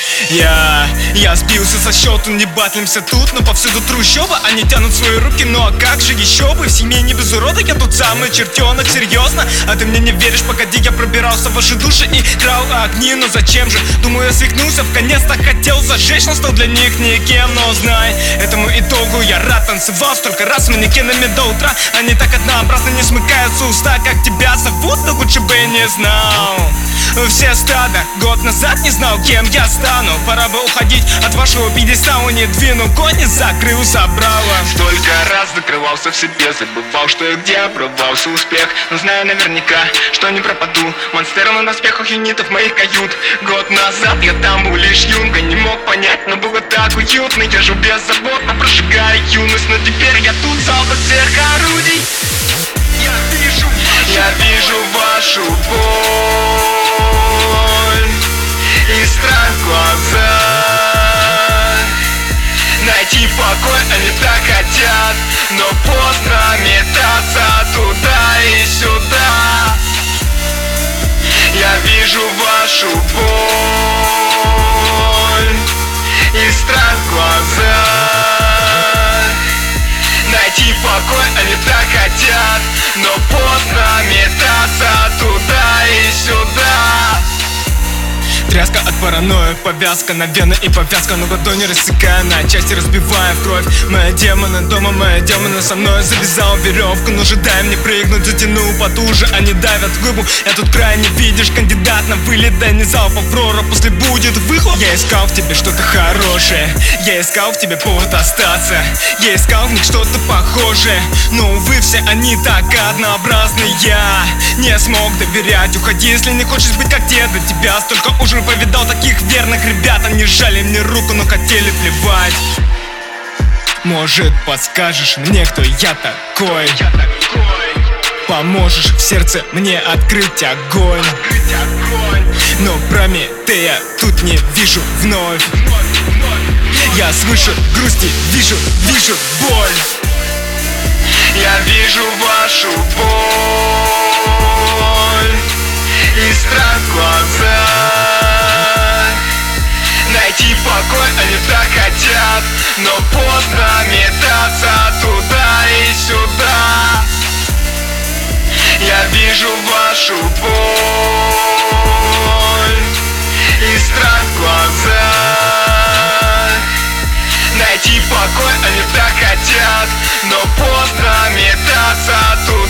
Я сбился со счету, не батлимся тут, но повсюду трущоба. Они тянут свои руки, ну а как же еще бы? В семье не без урода, я тот самый чертенок, серьезно? А ты мне не веришь, погоди, я пробирался в ваши души и крал огни. Но зачем же? Думаю, я свихнулся, в конец-то хотел зажечь, но стал для них никем. Но знай, этому итогу я рад. Танцевал столько раз с манекенами до утра. Они так однообразно не смыкаются уста. Как тебя зовут, но лучше бы и не знал. Все стадо, год назад не знал, кем я стану. Пора бы уходить от вашего пьедестала. Не двину кони, закрылся, браво. Столько раз закрывался в себе, забывал, что и где обрывался успех. Но знаю наверняка, что не пропаду. Монстером на доспехах юнитов моих кают. Год назад я там был лишь юнга, не мог понять, но было так уютно. Я жил беззаботно, прожигая юность, но теперь я тут солдат всех орудий. Я вижу вашу боль и страх в глазах. Найти покой они так хотят, но поздно метаться туда и сюда. Я вижу вашу боль и страх в глазах. Найти покой они так хотят, но поздно метаться туда и сюда. Тряска от паранойи, повязка на вены и повязка на ладони, рассекая на части, разбивая в кровь. Мои демоны дома, мои демоны со мной. Завязал веревку, но же дай мне прыгнуть. Затянул потуже, они давят в губу. Я тут крайне видишь, кандидат на вылет. Да не залп Аврора, после будет выхлоп. Я искал в тебе что-то хорошее, я искал в тебе повод остаться. Я искал в них что-то похожее, но увы, все они так однообразны. Я не смог доверять, уходи, если не хочешь быть как те. До тебя столько уже повидал таких верных ребят. Они сжали мне руку, но хотели плевать. Может, подскажешь мне, кто я такой? Поможешь в сердце мне открыть огонь. Но Прометея тут не вижу вновь. Я свыше грусти вижу боль. Я вижу вашу боль и страх в глазах. Найти покой они так хотят, но поздно метаться туда и сюда. Я вижу вашу боль и страх в глазах. Найти покой они так хотят, но поздно метаться туда.